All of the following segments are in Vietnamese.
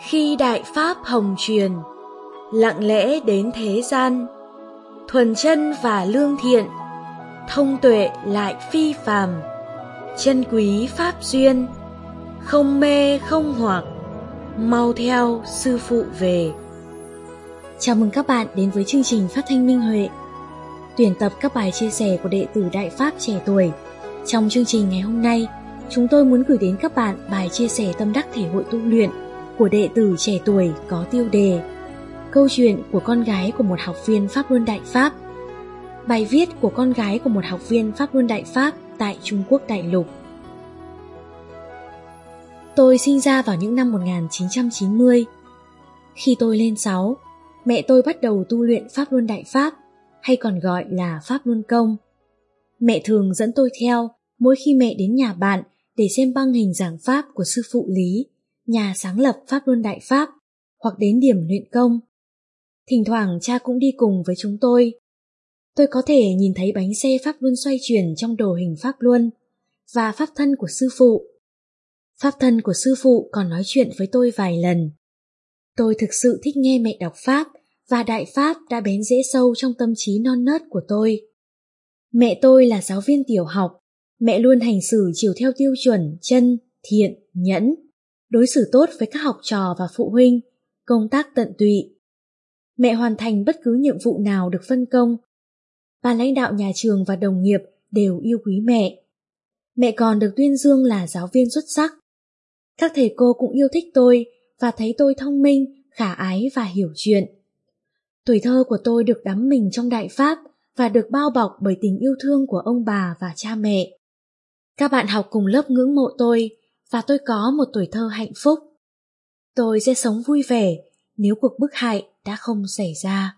Khi Đại Pháp hồng truyền, lặng lẽ đến thế gian, thuần chân và lương thiện, thông tuệ lại phi phàm, chân quý pháp duyên, không mê không hoặc, mau theo sư phụ về. Chào mừng các bạn đến với chương trình Phát thanh Minh Huệ, tuyển tập các bài chia sẻ của đệ tử Đại Pháp trẻ tuổi. Trong chương trình ngày hôm nay, chúng tôi muốn gửi đến các bạn bài chia sẻ tâm đắc thể hội tu luyện của đệ tử trẻ tuổi có tiêu đề Câu chuyện của con gái của một học viên Pháp Luân Đại Pháp. Bài viết của con gái của một học viên Pháp Luân Đại Pháp tại Trung Quốc đại lục. Tôi sinh ra vào những năm 1990. Khi tôi lên 6, mẹ tôi bắt đầu tu luyện Pháp Luân Đại Pháp, hay còn gọi là Pháp Luân Công. Mẹ thường dẫn tôi theo mỗi khi mẹ đến nhà bạn để xem băng hình giảng Pháp của sư phụ Lý, nhà sáng lập Pháp Luân Đại Pháp, hoặc đến điểm luyện công. Thỉnh thoảng cha cũng đi cùng với chúng tôi. Tôi có thể nhìn thấy bánh xe Pháp Luân xoay chuyển trong đồ hình Pháp Luân và Pháp thân của sư phụ. Pháp thân của sư phụ còn nói chuyện với tôi vài lần. Tôi thực sự thích nghe mẹ đọc Pháp, và Đại Pháp đã bén rễ sâu trong tâm trí non nớt của tôi. Mẹ tôi là giáo viên tiểu học. Mẹ luôn hành xử chiều theo tiêu chuẩn chân, thiện, nhẫn, đối xử tốt với các học trò và phụ huynh, công tác tận tụy. Mẹ hoàn thành bất cứ nhiệm vụ nào được phân công. Ban lãnh đạo nhà trường và đồng nghiệp đều yêu quý mẹ. Mẹ còn được tuyên dương là giáo viên xuất sắc. Các thầy cô cũng yêu thích tôi và thấy tôi thông minh, khả ái và hiểu chuyện. Tuổi thơ của tôi được đắm mình trong Đại Pháp và được bao bọc bởi tình yêu thương của ông bà và cha mẹ. Các bạn học cùng lớp ngưỡng mộ tôi và tôi có một tuổi thơ hạnh phúc. Tôi sẽ sống vui vẻ nếu cuộc bức hại đã không xảy ra.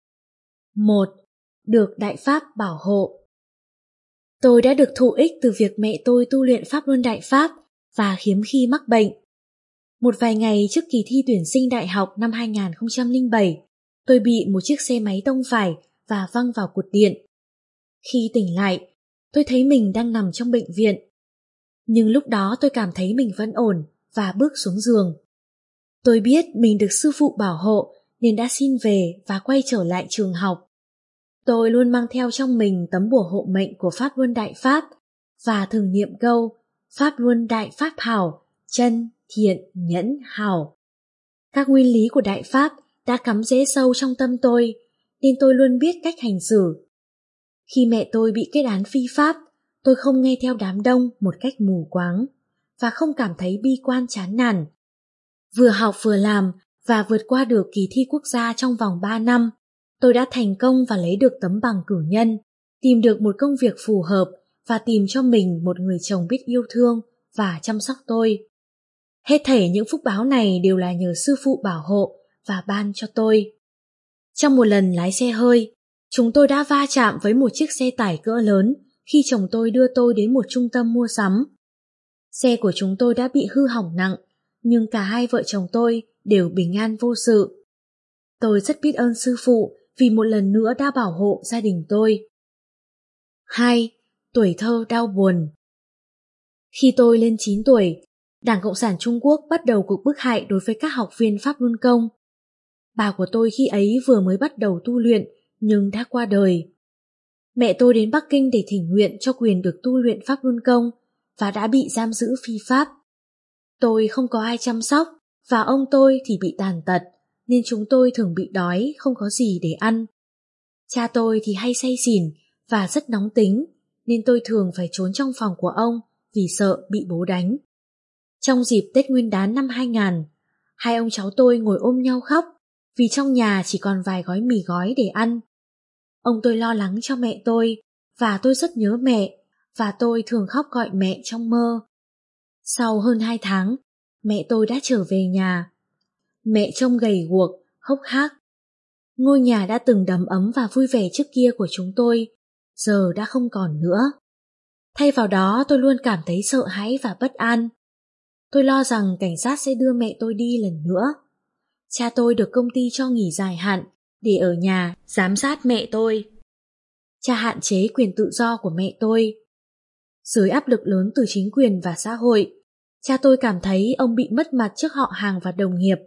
1. Được Đại Pháp bảo hộ. Tôi đã được thụ ích từ việc mẹ tôi tu luyện Pháp Luân Đại Pháp và hiếm khi mắc bệnh. Một vài ngày trước kỳ thi tuyển sinh đại học năm 2007, tôi bị một chiếc xe máy tông phải và văng vào cột điện. Khi tỉnh lại, tôi thấy mình đang nằm trong bệnh viện. Nhưng lúc đó tôi cảm thấy mình vẫn ổn và bước xuống giường. Tôi biết mình được sư phụ bảo hộ nên đã xin về và quay trở lại trường học. Tôi luôn mang theo trong mình tấm bùa hộ mệnh của Pháp Luân Đại Pháp và thường niệm câu Pháp Luân Đại Pháp hảo, chân, thiện, nhẫn, hảo. Các nguyên lý của Đại Pháp đã cắm rễ sâu trong tâm tôi nên tôi luôn biết cách hành xử. Khi mẹ tôi bị kết án phi pháp, tôi không nghe theo đám đông một cách mù quáng và không cảm thấy bi quan chán nản. Vừa học vừa làm và vượt qua được kỳ thi quốc gia trong vòng 3 năm, tôi đã thành công và lấy được tấm bằng cử nhân, tìm được một công việc phù hợp và tìm cho mình một người chồng biết yêu thương và chăm sóc tôi. Hết thảy những phúc báo này đều là nhờ sư phụ bảo hộ và ban cho tôi. Trong một lần lái xe hơi, chúng tôi đã va chạm với một chiếc xe tải cỡ lớn khi chồng tôi đưa tôi đến một trung tâm mua sắm. Xe của chúng tôi đã bị hư hỏng nặng, nhưng cả hai vợ chồng tôi đều bình an vô sự. Tôi rất biết ơn sư phụ vì một lần nữa đã bảo hộ gia đình tôi. 2. Tuổi thơ đau buồn. Khi tôi lên 9 tuổi, Đảng Cộng sản Trung Quốc bắt đầu cuộc bức hại đối với các học viên Pháp Luân Công. Bà của tôi khi ấy vừa mới bắt đầu tu luyện nhưng đã qua đời. Mẹ tôi đến Bắc Kinh để thỉnh nguyện cho quyền được tu luyện Pháp Luân Công và đã bị giam giữ phi pháp. Tôi không có ai chăm sóc và ông tôi thì bị tàn tật nên chúng tôi thường bị đói, không có gì để ăn. Cha tôi thì hay say xỉn và rất nóng tính nên tôi thường phải trốn trong phòng của ông vì sợ bị bố đánh. Trong dịp Tết Nguyên đán năm 2000, hai ông cháu tôi ngồi ôm nhau khóc vì trong nhà chỉ còn vài gói mì gói để ăn. Ông tôi lo lắng cho mẹ tôi và tôi rất nhớ mẹ và tôi thường khóc gọi mẹ trong mơ. Sau hơn 2 tháng, mẹ tôi đã trở về nhà. Mẹ trông gầy guộc, hốc hác. Ngôi nhà đã từng đầm ấm và vui vẻ trước kia của chúng tôi, giờ đã không còn nữa. Thay vào đó tôi luôn cảm thấy sợ hãi và bất an. Tôi lo rằng cảnh sát sẽ đưa mẹ tôi đi lần nữa. Cha tôi được công ty cho nghỉ dài hạn để ở nhà giám sát mẹ tôi. Cha hạn chế quyền tự do của mẹ tôi. Dưới áp lực lớn từ chính quyền và xã hội, cha tôi cảm thấy ông bị mất mặt trước họ hàng và đồng nghiệp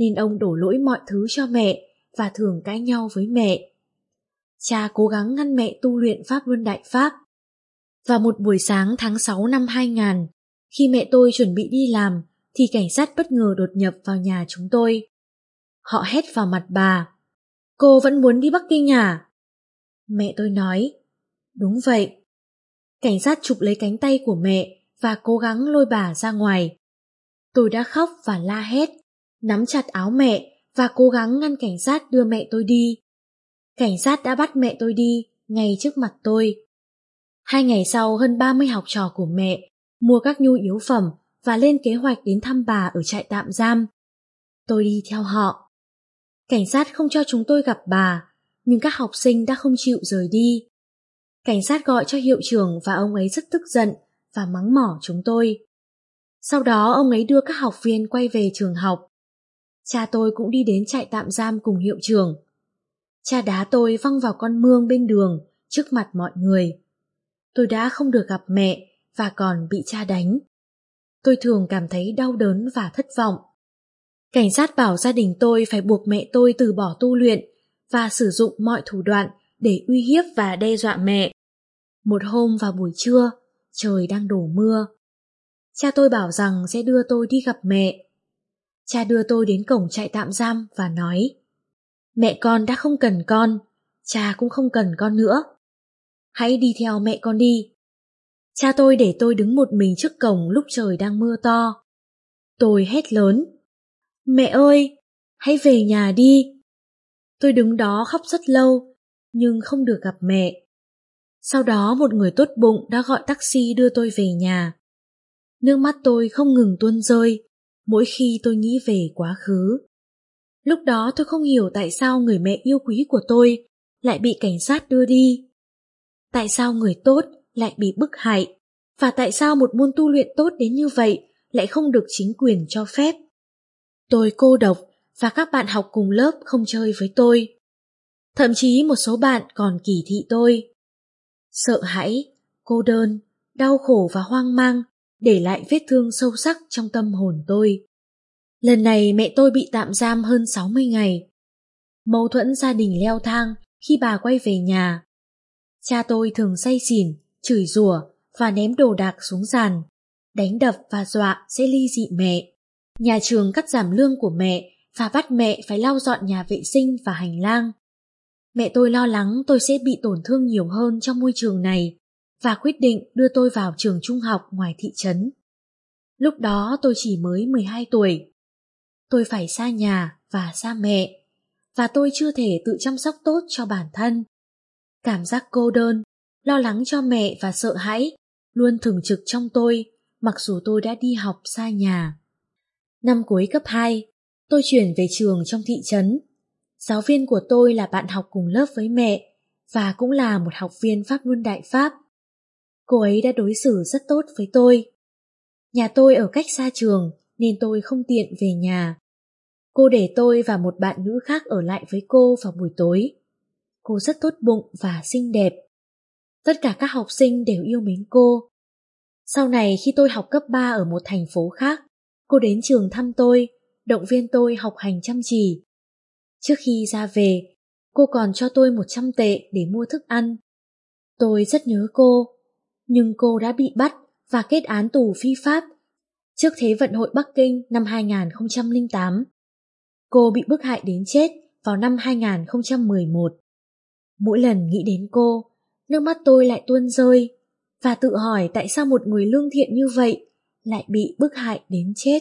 nên ông đổ lỗi mọi thứ cho mẹ và thường cãi nhau với mẹ. Cha cố gắng ngăn mẹ tu luyện Pháp Luân Đại Pháp. Vào một buổi sáng tháng 6 năm 2000, khi mẹ tôi chuẩn bị đi làm, thì cảnh sát bất ngờ đột nhập vào nhà chúng tôi. Họ hét vào mặt bà: "Cô vẫn muốn đi Bắc Kinh à?" Mẹ tôi nói: "Đúng vậy." Cảnh sát chụp lấy cánh tay của mẹ và cố gắng lôi bà ra ngoài. Tôi đã khóc và la hét, nắm chặt áo mẹ và cố gắng ngăn cảnh sát đưa mẹ tôi đi. Cảnh sát đã bắt mẹ tôi đi ngay trước mặt tôi. 2 ngày sau, hơn 30 học trò của mẹ mua các nhu yếu phẩm và lên kế hoạch đến thăm bà ở trại tạm giam. Tôi đi theo họ. Cảnh sát không cho chúng tôi gặp bà, nhưng các học sinh đã không chịu rời đi. Cảnh sát gọi cho hiệu trưởng và ông ấy rất tức giận và mắng mỏ chúng tôi. Sau đó ông ấy đưa các học viên quay về trường học. Cha tôi cũng đi đến trại tạm giam cùng hiệu trưởng. Cha đá tôi văng vào con mương bên đường trước mặt mọi người. Tôi đã không được gặp mẹ và còn bị cha đánh. Tôi thường cảm thấy đau đớn và thất vọng. Cảnh sát bảo gia đình tôi phải buộc mẹ tôi từ bỏ tu luyện và sử dụng mọi thủ đoạn để uy hiếp và đe dọa mẹ. Một hôm vào buổi trưa, trời đang đổ mưa. Cha tôi bảo rằng sẽ đưa tôi đi gặp mẹ. Cha đưa tôi đến cổng trại tạm giam và nói: "Mẹ con đã không cần con, cha cũng không cần con nữa. Hãy đi theo mẹ con đi." Cha tôi để tôi đứng một mình trước cổng lúc trời đang mưa to. Tôi hét lớn: "Mẹ ơi, hãy về nhà đi." Tôi đứng đó khóc rất lâu, nhưng không được gặp mẹ. Sau đó một người tốt bụng đã gọi taxi đưa tôi về nhà. Nước mắt tôi không ngừng tuôn rơi mỗi khi tôi nghĩ về quá khứ. Lúc đó tôi không hiểu tại sao người mẹ yêu quý của tôi lại bị cảnh sát đưa đi. Tại sao người tốt lại bị bức hại, và tại sao một môn tu luyện tốt đến như vậy lại không được chính quyền cho phép. Tôi cô độc và các bạn học cùng lớp không chơi với tôi. Thậm chí một số bạn còn kỳ thị tôi. Sợ hãi, cô đơn, đau khổ và hoang mang để lại vết thương sâu sắc trong tâm hồn tôi. Lần này mẹ tôi bị tạm giam hơn 60 ngày. Mâu thuẫn gia đình leo thang khi bà quay về nhà. Cha tôi thường say xỉn, chửi rủa và ném đồ đạc xuống sàn, đánh đập và dọa sẽ ly dị mẹ. Nhà trường cắt giảm lương của mẹ và bắt mẹ phải lau dọn nhà vệ sinh và hành lang. Mẹ tôi lo lắng tôi sẽ bị tổn thương nhiều hơn trong môi trường này và quyết định đưa tôi vào trường trung học ngoài thị trấn. Lúc đó tôi chỉ mới 12 tuổi. Tôi phải xa nhà và xa mẹ, và tôi chưa thể tự chăm sóc tốt cho bản thân. Cảm giác cô đơn, lo lắng cho mẹ và sợ hãi luôn thường trực trong tôi, mặc dù tôi đã đi học xa nhà. Năm cuối cấp 2, tôi chuyển về trường trong thị trấn. Giáo viên của tôi là bạn học cùng lớp với mẹ và cũng là một học viên Pháp Luân Đại Pháp. Cô ấy đã đối xử rất tốt với tôi. Nhà tôi ở cách xa trường nên tôi không tiện về nhà. Cô để tôi và một bạn nữ khác ở lại với cô vào buổi tối. Cô rất tốt bụng và xinh đẹp. Tất cả các học sinh đều yêu mến cô. Sau này khi tôi học cấp 3 ở một thành phố khác, cô đến trường thăm tôi, động viên tôi học hành chăm chỉ. Trước khi ra về, cô còn cho tôi 100 tệ để mua thức ăn. Tôi rất nhớ cô, nhưng cô đã bị bắt và kết án tù phi pháp trước Thế vận hội Bắc Kinh năm 2008. Cô bị bức hại đến chết vào năm 2011. Mỗi lần nghĩ đến cô, nước mắt tôi lại tuôn rơi và tự hỏi tại sao một người lương thiện như vậy lại bị bức hại đến chết.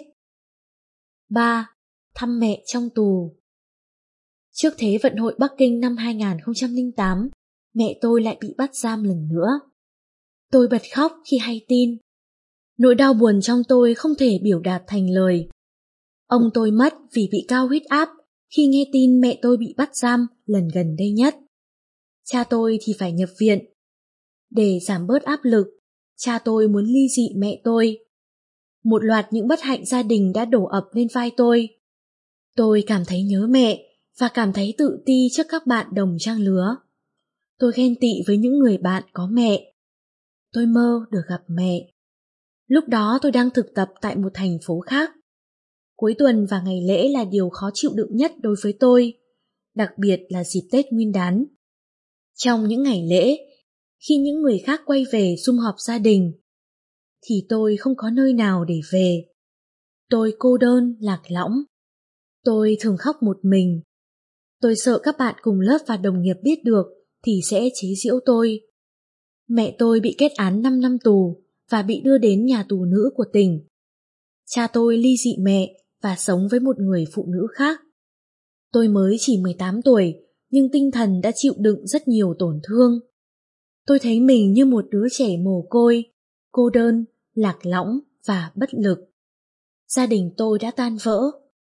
3. Thăm mẹ trong tù. Trước Thế vận hội Bắc Kinh năm 2008, mẹ tôi lại bị bắt giam lần nữa. Tôi bật khóc khi hay tin. Nỗi đau buồn trong tôi không thể biểu đạt thành lời. Ông tôi mất vì bị cao huyết áp khi nghe tin mẹ tôi bị bắt giam lần gần đây nhất. Cha tôi thì phải nhập viện. Để giảm bớt áp lực, cha tôi muốn ly dị mẹ tôi. Một loạt những bất hạnh gia đình đã đổ ập lên vai tôi. Tôi cảm thấy nhớ mẹ và cảm thấy tự ti trước các bạn đồng trang lứa. Tôi ghen tị với những người bạn có mẹ. Tôi mơ được gặp mẹ. Lúc đó tôi đang thực tập tại một thành phố khác. Cuối tuần và ngày lễ là điều khó chịu đựng nhất đối với tôi, đặc biệt là dịp Tết Nguyên đán. Trong những ngày lễ, khi những người khác quay về sum họp gia đình, thì tôi không có nơi nào để về. Tôi cô đơn, lạc lõng. Tôi thường khóc một mình. Tôi sợ các bạn cùng lớp và đồng nghiệp biết được thì sẽ chế giễu tôi. Mẹ tôi bị kết án 5 năm tù và bị đưa đến nhà tù nữ của tỉnh. Cha tôi ly dị mẹ và sống với một người phụ nữ khác. Tôi mới chỉ 18 tuổi, nhưng tinh thần đã chịu đựng rất nhiều tổn thương. Tôi thấy mình như một đứa trẻ mồ côi, cô đơn, lạc lõng và bất lực. Gia đình tôi đã tan vỡ.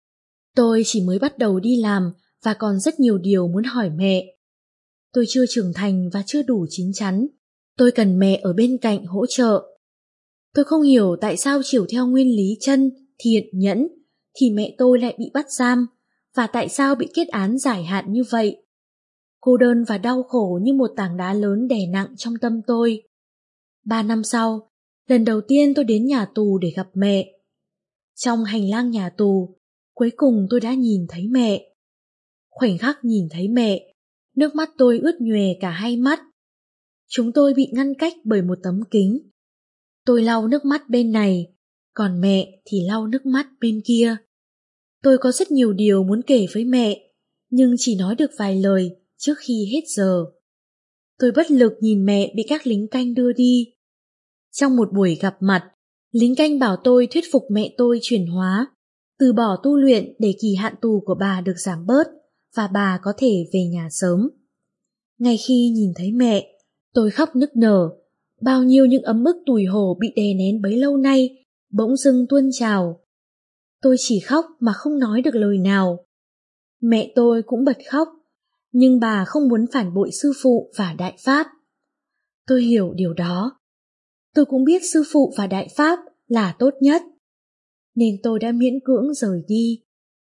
Tôi chỉ mới bắt đầu đi làm và còn rất nhiều điều muốn hỏi mẹ. Tôi chưa trưởng thành và chưa đủ chín chắn. Tôi cần mẹ ở bên cạnh hỗ trợ. Tôi không hiểu tại sao chiều theo nguyên lý chân, thiện, nhẫn thì mẹ tôi lại bị bắt giam, và tại sao bị kết án dài hạn như vậy. Cô đơn và đau khổ như một tảng đá lớn đè nặng trong tâm tôi. 3 năm sau, lần đầu tiên tôi đến nhà tù để gặp mẹ. Trong hành lang nhà tù, cuối cùng tôi đã nhìn thấy mẹ. Khoảnh khắc nhìn thấy mẹ, nước mắt tôi ướt nhòe cả hai mắt. Chúng tôi bị ngăn cách bởi một tấm kính. Tôi lau nước mắt bên này, còn mẹ thì lau nước mắt bên kia. Tôi có rất nhiều điều muốn kể với mẹ, nhưng chỉ nói được vài lời trước khi hết giờ. Tôi bất lực nhìn mẹ bị các lính canh đưa đi. Trong một buổi gặp mặt, lính canh bảo tôi thuyết phục mẹ tôi chuyển hóa, từ bỏ tu luyện để kỳ hạn tù của bà được giảm bớt và bà có thể về nhà sớm. Ngay khi nhìn thấy mẹ, tôi khóc nức nở. Bao nhiêu những ấm ức tủi hổ bị đè nén bấy lâu nay bỗng dưng tuôn trào. Tôi chỉ khóc mà không nói được lời nào. Mẹ tôi cũng bật khóc, nhưng bà không muốn phản bội sư phụ và đại pháp. Tôi hiểu điều đó. Tôi cũng biết sư phụ và đại pháp là tốt nhất, nên tôi đã miễn cưỡng rời đi.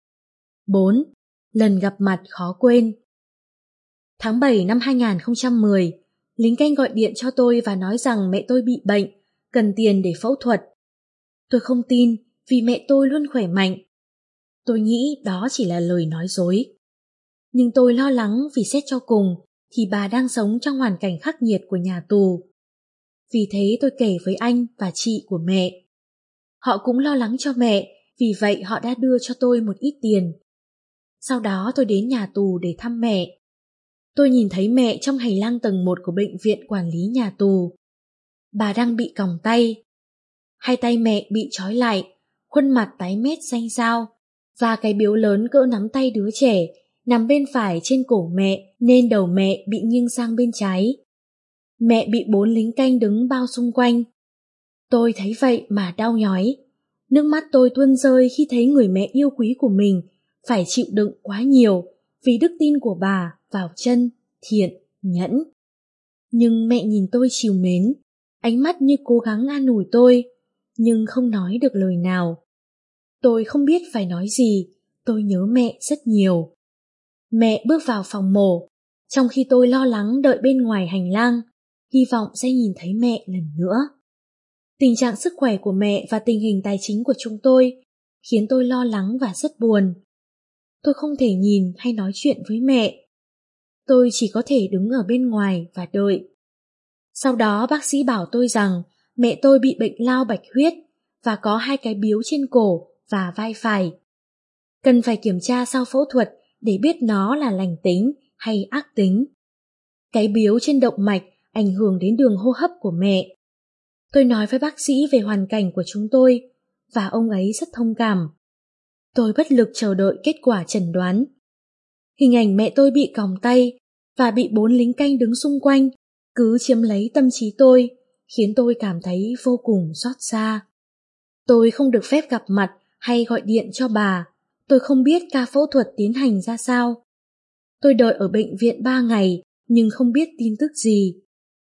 4. Lần gặp mặt khó quên. Tháng 7 năm 2010, lính canh gọi điện cho tôi và nói rằng mẹ tôi bị bệnh, cần tiền để phẫu thuật. Tôi không tin vì mẹ tôi luôn khỏe mạnh. Tôi nghĩ đó chỉ là lời nói dối. Nhưng tôi lo lắng vì xét cho cùng thì bà đang sống trong hoàn cảnh khắc nghiệt của nhà tù. Vì thế tôi kể với anh và chị của mẹ. Họ cũng lo lắng cho mẹ, vì vậy họ đã đưa cho tôi một ít tiền. Sau đó tôi đến nhà tù để thăm mẹ. Tôi nhìn thấy mẹ trong hành lang tầng 1 của bệnh viện quản lý nhà tù. Bà đang bị còng tay. Hai tay mẹ bị trói lại, khuôn mặt tái mét xanh xao, và cái biếu lớn cỡ nắm tay đứa trẻ nằm bên phải trên cổ mẹ nên đầu mẹ bị nghiêng sang bên trái. Mẹ bị 4 lính canh đứng bao xung quanh. Tôi thấy vậy mà đau nhói. Nước mắt tôi tuôn rơi khi thấy người mẹ yêu quý của mình phải chịu đựng quá nhiều vì đức tin của bà vào chân, thiện, nhẫn. Nhưng mẹ nhìn tôi trìu mến, ánh mắt như cố gắng an ủi tôi, nhưng không nói được lời nào. Tôi không biết phải nói gì, tôi nhớ mẹ rất nhiều. Mẹ bước vào phòng mổ, trong khi tôi lo lắng đợi bên ngoài hành lang, hy vọng sẽ nhìn thấy mẹ lần nữa. Tình trạng sức khỏe của mẹ và tình hình tài chính của chúng tôi khiến tôi lo lắng và rất buồn. Tôi không thể nhìn hay nói chuyện với mẹ. Tôi chỉ có thể đứng ở bên ngoài và đợi. Sau đó bác sĩ bảo tôi rằng mẹ tôi bị bệnh lao bạch huyết và có 2 cái biếu trên cổ và vai phải. Cần phải kiểm tra sau phẫu thuật để biết nó là lành tính hay ác tính. Cái biếu trên động mạch ảnh hưởng đến đường hô hấp của mẹ. Tôi nói với bác sĩ về hoàn cảnh của chúng tôi và ông ấy rất thông cảm. Tôi bất lực chờ đợi kết quả chẩn đoán. Hình ảnh mẹ tôi bị còng tay và bị 4 lính canh đứng xung quanh cứ chiếm lấy tâm trí tôi, khiến tôi cảm thấy vô cùng xót xa. Tôi không được phép gặp mặt hay gọi điện cho bà. Tôi không biết ca phẫu thuật tiến hành ra sao. Tôi đợi ở bệnh viện 3 ngày nhưng không biết tin tức gì.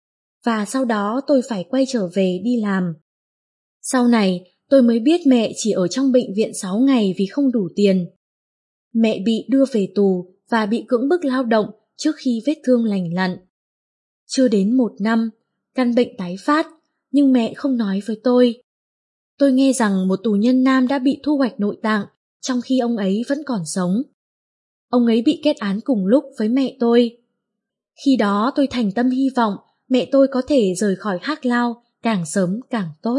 Và sau đó tôi phải quay trở về đi làm. Sau này tôi mới biết mẹ chỉ ở trong bệnh viện 6 ngày vì không đủ tiền. Mẹ bị đưa về tù và bị cưỡng bức lao động trước khi vết thương lành lặn. Chưa đến 1 năm, căn bệnh tái phát, nhưng mẹ không nói với tôi. Tôi nghe rằng một tù nhân nam đã bị thu hoạch nội tạng trong khi ông ấy vẫn còn sống. Ông ấy bị kết án cùng lúc với mẹ tôi. Khi đó tôi thành tâm hy vọng mẹ tôi có thể rời khỏi Hắc Lao càng sớm càng tốt.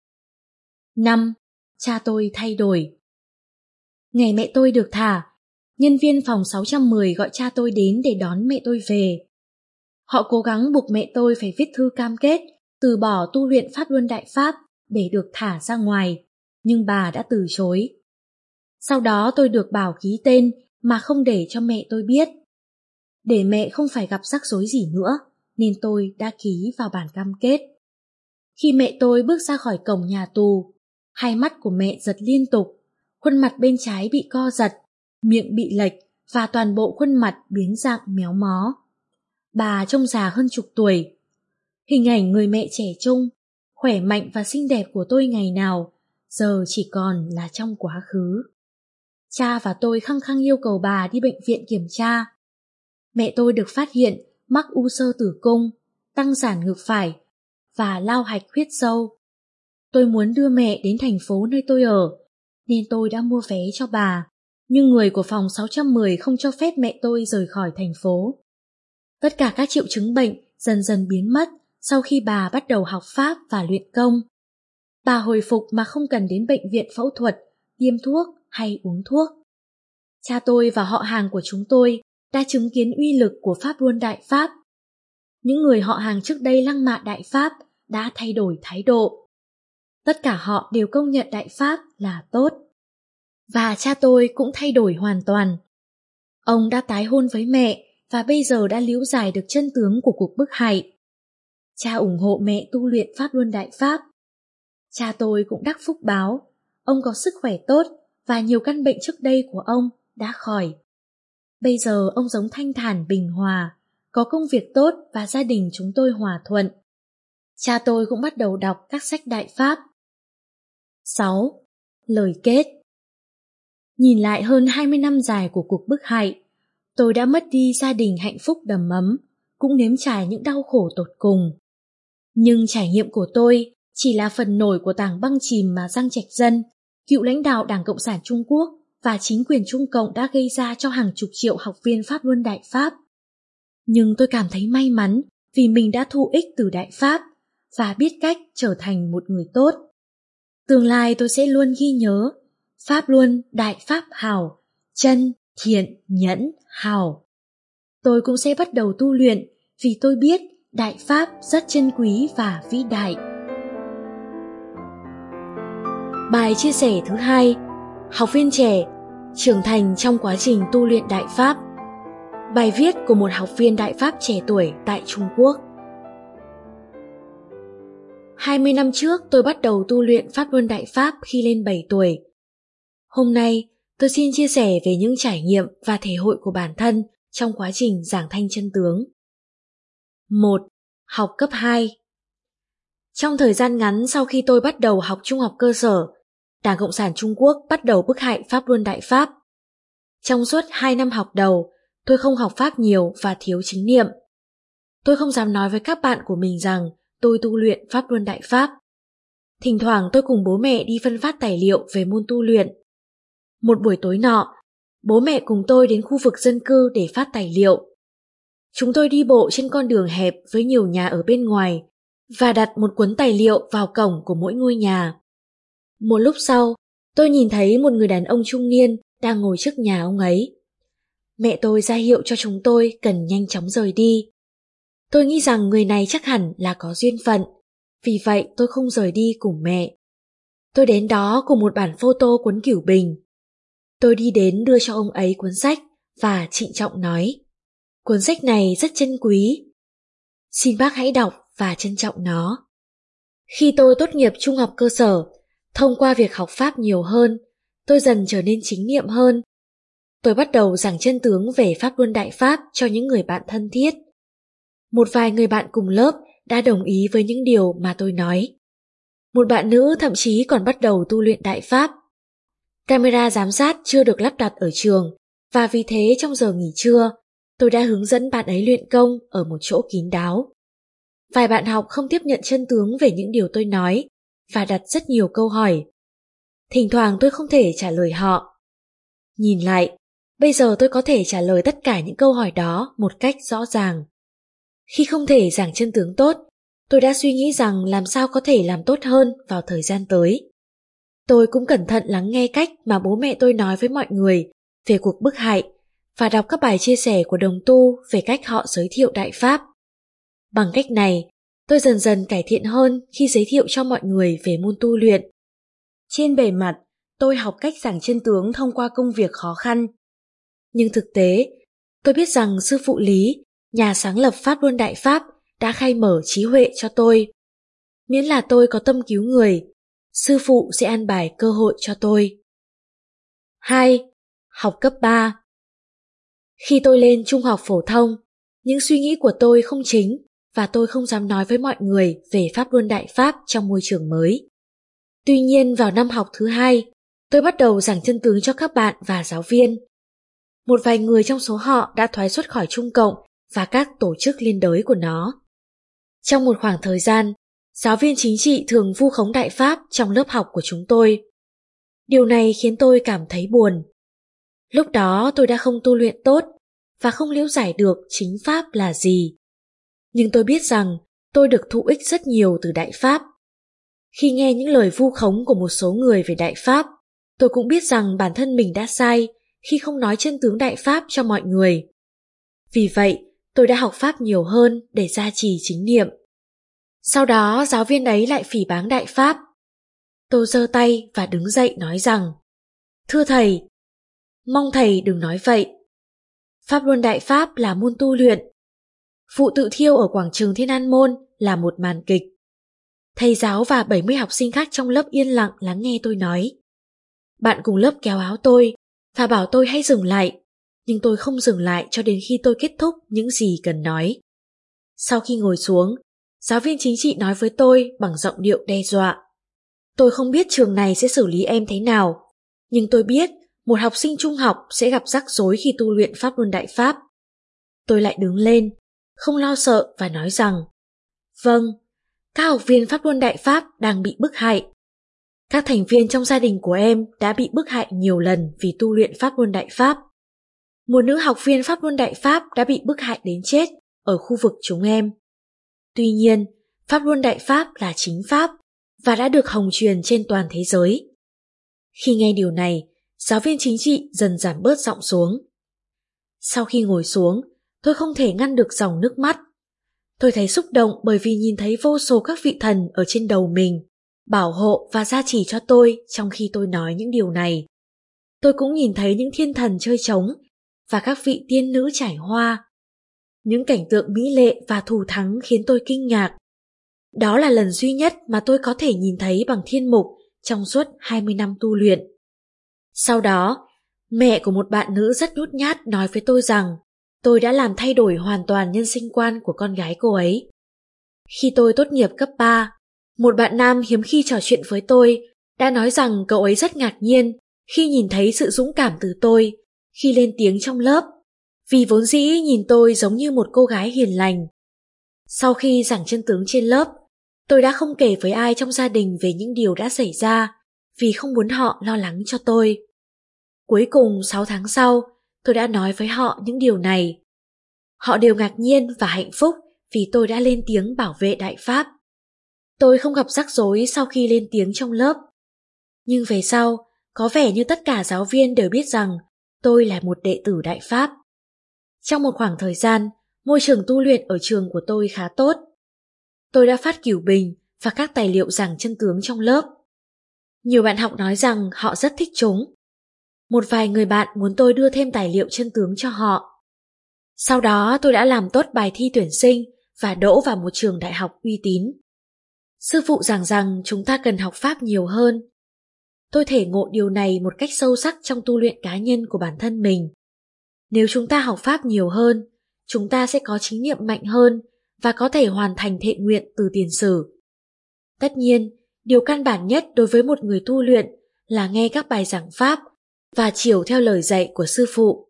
5. Cha tôi thay đổi. Ngày mẹ tôi được thả, nhân viên phòng 610 gọi cha tôi đến để đón mẹ tôi về. Họ cố gắng buộc mẹ tôi phải viết thư cam kết từ bỏ tu luyện Pháp Luân Đại Pháp để được thả ra ngoài, nhưng bà đã từ chối. Sau đó tôi được bảo ký tên mà không để cho mẹ tôi biết. Để mẹ không phải gặp rắc rối gì nữa, nên tôi đã ký vào bản cam kết. Khi mẹ tôi bước ra khỏi cổng nhà tù, hai mắt của mẹ giật liên tục, khuôn mặt bên trái bị co giật, miệng bị lệch và toàn bộ khuôn mặt biến dạng méo mó. Bà trông già hơn chục tuổi. Hình ảnh người mẹ trẻ trung, khỏe mạnh và xinh đẹp của tôi ngày nào, giờ chỉ còn là trong quá khứ. Cha và tôi khăng khăng yêu cầu bà đi bệnh viện kiểm tra. Mẹ tôi được phát hiện mắc u xơ tử cung, tăng sản ngực phải và lao hạch huyết sâu. Tôi muốn đưa mẹ đến thành phố nơi tôi ở, nên tôi đã mua vé cho bà, nhưng người của phòng 610 không cho phép mẹ tôi rời khỏi thành phố. Tất cả các triệu chứng bệnh dần dần biến mất sau khi bà bắt đầu học Pháp và luyện công. Bà hồi phục mà không cần đến bệnh viện phẫu thuật, tiêm thuốc hay uống thuốc. Cha tôi và họ hàng của chúng tôi đã chứng kiến uy lực của Pháp Luân Đại Pháp. Những người họ hàng trước đây lăng mạ Đại Pháp đã thay đổi thái độ. Tất cả họ đều công nhận Đại Pháp là tốt. Và cha tôi cũng thay đổi hoàn toàn. Ông đã tái hôn với mẹ và bây giờ đã liễu giải được chân tướng của cuộc bức hại. Cha ủng hộ mẹ tu luyện Pháp Luân Đại Pháp. Cha tôi cũng đắc phúc báo, ông có sức khỏe tốt và nhiều căn bệnh trước đây của ông đã khỏi. Bây giờ ông sống thanh thản bình hòa, có công việc tốt và gia đình chúng tôi hòa thuận. Cha tôi cũng bắt đầu đọc các sách Đại Pháp. 6. Lời kết. Nhìn lại hơn 20 năm dài của cuộc bức hại, tôi đã mất đi gia đình hạnh phúc đầm ấm, cũng nếm trải những đau khổ tột cùng. Nhưng trải nghiệm của tôi chỉ là phần nổi của tảng băng chìm mà Giang Trạch Dân, cựu lãnh đạo Đảng Cộng sản Trung Quốc và chính quyền Trung Cộng đã gây ra cho hàng chục triệu học viên Pháp Luân Đại Pháp. Nhưng tôi cảm thấy may mắn vì mình đã thụ ích từ Đại Pháp và biết cách trở thành một người tốt. Tương lai tôi sẽ luôn ghi nhớ Pháp Luân Đại Pháp hảo, chân, thiện, nhẫn, hảo. Tôi cũng sẽ bắt đầu tu luyện vì tôi biết Đại Pháp rất chân quý và vĩ đại. Bài chia sẻ thứ 2. Học viên trẻ, trưởng thành trong quá trình tu luyện Đại Pháp. Bài viết của một học viên Đại Pháp trẻ tuổi tại Trung Quốc. 20 năm trước tôi bắt đầu tu luyện Pháp Luân Đại Pháp khi lên 7 tuổi. Hôm nay tôi xin chia sẻ về những trải nghiệm và thể hội của bản thân trong quá trình giảng thanh chân tướng. 1. Học cấp 2. Trong thời gian ngắn sau khi tôi bắt đầu học trung học cơ sở, Đảng Cộng sản Trung Quốc bắt đầu bức hại Pháp Luân Đại Pháp. Trong suốt 2 năm học đầu, tôi không học Pháp nhiều và thiếu chính niệm. Tôi không dám nói với các bạn của mình rằng tôi tu luyện Pháp Luân Đại Pháp. Thỉnh thoảng tôi cùng bố mẹ đi phân phát tài liệu về môn tu luyện. Một buổi tối nọ, bố mẹ cùng tôi đến khu vực dân cư để phát tài liệu. Chúng tôi đi bộ trên con đường hẹp với nhiều nhà ở bên ngoài và đặt một cuốn tài liệu vào cổng của mỗi ngôi nhà. Một lúc sau, tôi nhìn thấy một người đàn ông trung niên đang ngồi trước nhà ông ấy. Mẹ tôi ra hiệu cho chúng tôi cần nhanh chóng rời đi. Tôi nghĩ rằng người này chắc hẳn là có duyên phận, vì vậy tôi không rời đi cùng mẹ. Tôi đến đó cùng một bản photo cuốn Cửu Bình. Tôi đi đến đưa cho ông ấy cuốn sách và trịnh trọng nói: cuốn sách này rất chân quý. Xin bác hãy đọc và trân trọng nó. Khi tôi tốt nghiệp trung học cơ sở, thông qua việc học Pháp nhiều hơn, tôi dần trở nên chính niệm hơn. Tôi bắt đầu giảng chân tướng về Pháp Luân Đại Pháp cho những người bạn thân thiết. Một vài người bạn cùng lớp đã đồng ý với những điều mà tôi nói. Một bạn nữ thậm chí còn bắt đầu tu luyện Đại Pháp. Camera giám sát chưa được lắp đặt ở trường, và vì thế trong giờ nghỉ trưa, tôi đã hướng dẫn bạn ấy luyện công ở một chỗ kín đáo. Vài bạn học không tiếp nhận chân tướng về những điều tôi nói và đặt rất nhiều câu hỏi. Thỉnh thoảng tôi không thể trả lời họ, Nhìn lại, bây giờ tôi có thể trả lời tất cả những câu hỏi đó một cách rõ ràng. Khi không thể giảng chân tướng tốt, tôi đã suy nghĩ rằng làm sao có thể làm tốt hơn vào thời gian tới. Tôi cũng cẩn thận lắng nghe cách mà bố mẹ tôi nói với mọi người về cuộc bức hại và đọc các bài chia sẻ của đồng tu về cách họ giới thiệu Đại Pháp. Bằng cách này, tôi dần dần cải thiện hơn khi giới thiệu cho mọi người về môn tu luyện. Trên bề mặt, tôi học cách giảng chân tướng thông qua công việc khó khăn. Nhưng thực tế, tôi biết rằng sư phụ Lý, nhà sáng lập Pháp Luân Đại Pháp, đã khai mở trí huệ cho tôi. Miễn là tôi có tâm cứu người, sư phụ sẽ an bài cơ hội cho tôi. 2. Học cấp 3. Khi tôi lên trung học phổ thông, những suy nghĩ của tôi không chính và tôi không dám nói với mọi người về Pháp Luân Đại Pháp trong môi trường mới. Tuy nhiên vào năm học thứ 2, tôi bắt đầu giảng chân tướng cho các bạn và giáo viên. Một vài người trong số họ đã thoái xuất khỏi Trung Cộng và các tổ chức liên đới của nó. Trong một khoảng thời gian, giáo viên chính trị thường vu khống Đại Pháp trong lớp học của chúng tôi. Điều này khiến tôi cảm thấy buồn. Lúc đó tôi đã không tu luyện tốt và không liễu giải được chính Pháp là gì. Nhưng tôi biết rằng tôi được thụ ích rất nhiều từ Đại Pháp. Khi nghe những lời vu khống của một số người về Đại Pháp, tôi cũng biết rằng bản thân mình đã sai khi không nói chân tướng Đại Pháp cho mọi người. Vì vậy, tôi đã học Pháp nhiều hơn để gia trì chính niệm. Sau đó giáo viên ấy lại phỉ báng Đại Pháp. Tôi giơ tay và đứng dậy nói rằng: Thưa thầy, mong thầy đừng nói vậy. Pháp Luân Đại Pháp là môn tu luyện. Vụ tự thiêu ở quảng trường Thiên An Môn là một màn kịch. Thầy giáo và 70 học sinh khác trong lớp yên lặng lắng nghe tôi nói. Bạn cùng lớp kéo áo tôi và bảo tôi hãy dừng lại, nhưng tôi không dừng lại cho đến khi tôi kết thúc những gì cần nói. Sau khi ngồi xuống, giáo viên chính trị nói với tôi bằng giọng điệu đe dọa. Tôi không biết trường này sẽ xử lý em thế nào, nhưng tôi biết một học sinh trung học sẽ gặp rắc rối khi tu luyện Pháp Luân Đại Pháp. Tôi lại đứng lên, không lo sợ và nói rằng: Vâng, các học viên Pháp Luân Đại Pháp đang bị bức hại. Các thành viên trong gia đình của em đã bị bức hại nhiều lần vì tu luyện Pháp Luân Đại Pháp. Một nữ học viên Pháp Luân Đại Pháp đã bị bức hại đến chết ở khu vực chúng em. Tuy nhiên, Pháp Luân Đại Pháp là chính Pháp và đã được hồng truyền trên toàn thế giới. Khi nghe điều này, giáo viên chính trị dần giảm bớt giọng xuống. Sau khi ngồi xuống, tôi không thể ngăn được dòng nước mắt. Tôi thấy xúc động bởi vì nhìn thấy vô số các vị thần ở trên đầu mình, bảo hộ và gia trì cho tôi trong khi tôi nói những điều này. Tôi cũng nhìn thấy những thiên thần chơi trống và các vị tiên nữ trải hoa. Những cảnh tượng mỹ lệ và thù thắng khiến tôi kinh ngạc. Đó là lần duy nhất mà tôi có thể nhìn thấy bằng thiên mục trong suốt 20 năm tu luyện. Sau đó, mẹ của một bạn nữ rất nhút nhát nói với tôi rằng tôi đã làm thay đổi hoàn toàn nhân sinh quan của con gái cô ấy. Khi tôi tốt nghiệp cấp 3, một bạn nam hiếm khi trò chuyện với tôi đã nói rằng cậu ấy rất ngạc nhiên khi nhìn thấy sự dũng cảm từ tôi khi lên tiếng trong lớp, vì vốn dĩ nhìn tôi giống như một cô gái hiền lành. Sau khi giảng chân tướng trên lớp, tôi đã không kể với ai trong gia đình về những điều đã xảy ra vì không muốn họ lo lắng cho tôi. Cuối cùng 6 tháng sau, tôi đã nói với họ những điều này. Họ đều ngạc nhiên và hạnh phúc vì tôi đã lên tiếng bảo vệ Đại Pháp. Tôi không gặp rắc rối sau khi lên tiếng trong lớp. Nhưng về sau, có vẻ như tất cả giáo viên đều biết rằng tôi là một đệ tử Đại Pháp. Trong một khoảng thời gian, môi trường tu luyện ở trường của tôi khá tốt. Tôi đã phát cửu bình và các tài liệu giảng chân tướng trong lớp. Nhiều bạn học nói rằng họ rất thích chúng. Một vài người bạn muốn tôi đưa thêm tài liệu chân tướng cho họ. Sau đó tôi đã làm tốt bài thi tuyển sinh và đỗ vào một trường đại học uy tín. Sư phụ giảng rằng chúng ta cần học Pháp nhiều hơn. Tôi thể ngộ điều này một cách sâu sắc trong tu luyện cá nhân của bản thân mình. Nếu chúng ta học Pháp nhiều hơn, chúng ta sẽ có chính niệm mạnh hơn và có thể hoàn thành thệ nguyện từ tiền sử. Tất nhiên, điều căn bản nhất đối với một người tu luyện là nghe các bài giảng Pháp và chiều theo lời dạy của sư phụ.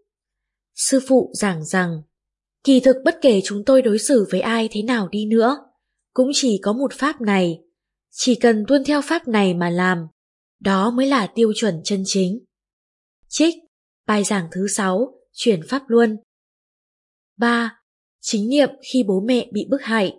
Sư phụ giảng rằng, kỳ thực bất kể chúng tôi đối xử với ai thế nào đi nữa, cũng chỉ có một Pháp này. Chỉ cần tuân theo Pháp này mà làm, đó mới là tiêu chuẩn chân chính. Trích Bài giảng thứ 6, chuyển pháp luân. 3. Chính niệm khi bố mẹ bị bức hại.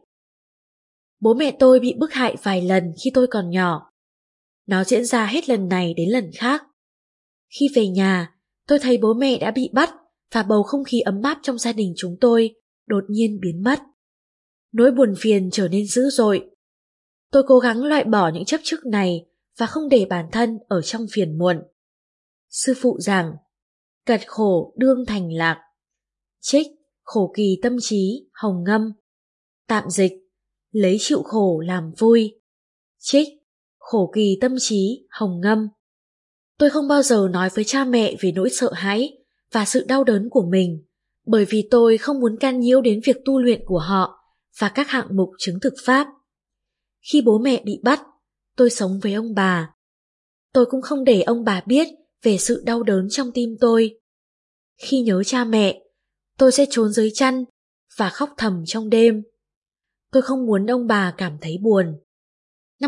Bố mẹ tôi bị bức hại vài lần khi tôi còn nhỏ. Nó diễn ra hết lần này đến lần khác. Khi về nhà, tôi thấy bố mẹ đã bị bắt và bầu không khí ấm áp trong gia đình chúng tôi đột nhiên biến mất. Nỗi buồn phiền trở nên dữ dội. Tôi cố gắng loại bỏ những chấp trước này và không để bản thân ở trong phiền muộn. Sư phụ giảng, cật khổ đương thành lạc. Trích, khổ kỳ tâm trí, Hồng Ngâm. Tạm dịch, lấy chịu khổ làm vui. Trích, khổ kỳ tâm trí, Hồng Ngâm. Tôi không bao giờ nói với cha mẹ về nỗi sợ hãi và sự đau đớn của mình, bởi vì tôi không muốn can nhiễu đến việc tu luyện của họ và các hạng mục chứng thực pháp. Khi bố mẹ bị bắt, tôi sống với ông bà. Tôi cũng không để ông bà biết về sự đau đớn trong tim tôi. Khi nhớ cha mẹ, tôi sẽ trốn dưới chăn và khóc thầm trong đêm. Tôi không muốn ông bà cảm thấy buồn. Năm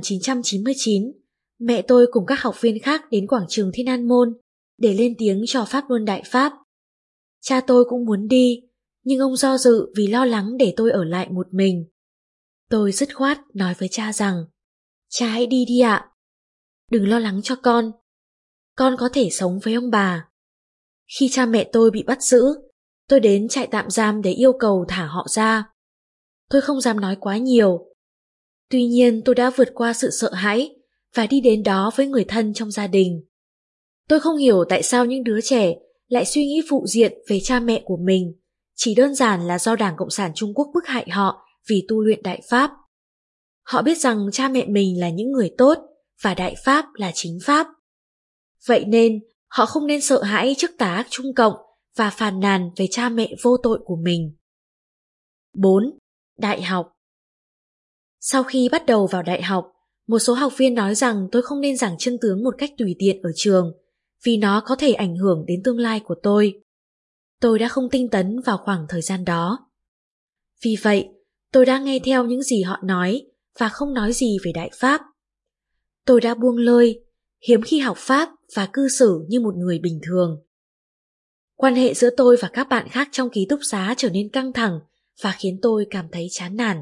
1999, mẹ tôi cùng các học viên khác đến quảng trường Thiên An Môn để lên tiếng cho Pháp Luân Đại Pháp. Cha tôi cũng muốn đi, nhưng ông do dự vì lo lắng để tôi ở lại một mình. Tôi dứt khoát nói với cha rằng, cha hãy đi đi ạ. Đừng lo lắng cho con có thể sống với ông bà. Khi cha mẹ tôi bị bắt giữ, tôi đến trại tạm giam để yêu cầu thả họ ra. Tôi không dám nói quá nhiều. Tuy nhiên tôi đã vượt qua sự sợ hãi và đi đến đó với người thân trong gia đình. Tôi không hiểu tại sao những đứa trẻ lại suy nghĩ phụ diện về cha mẹ của mình, chỉ đơn giản là do Đảng Cộng sản Trung Quốc bức hại họ vì tu luyện Đại Pháp. Họ biết rằng cha mẹ mình là những người tốt và Đại Pháp là chính Pháp. Vậy nên họ không nên sợ hãi trước tà ác Trung Cộng và phàn nàn về cha mẹ vô tội của mình. 4. Đại học. Sau khi bắt đầu vào đại học, một số học viên nói rằng tôi không nên giảng chân tướng một cách tùy tiện ở trường, vì nó có thể ảnh hưởng đến tương lai của tôi. Tôi đã không tinh tấn vào khoảng thời gian đó. Vì vậy, tôi đã nghe theo những gì họ nói và không nói gì về Đại Pháp. Tôi đã buông lơi, hiếm khi học Pháp và cư xử như một người bình thường. Quan hệ giữa tôi và các bạn khác trong ký túc xá trở nên căng thẳng và khiến tôi cảm thấy chán nản.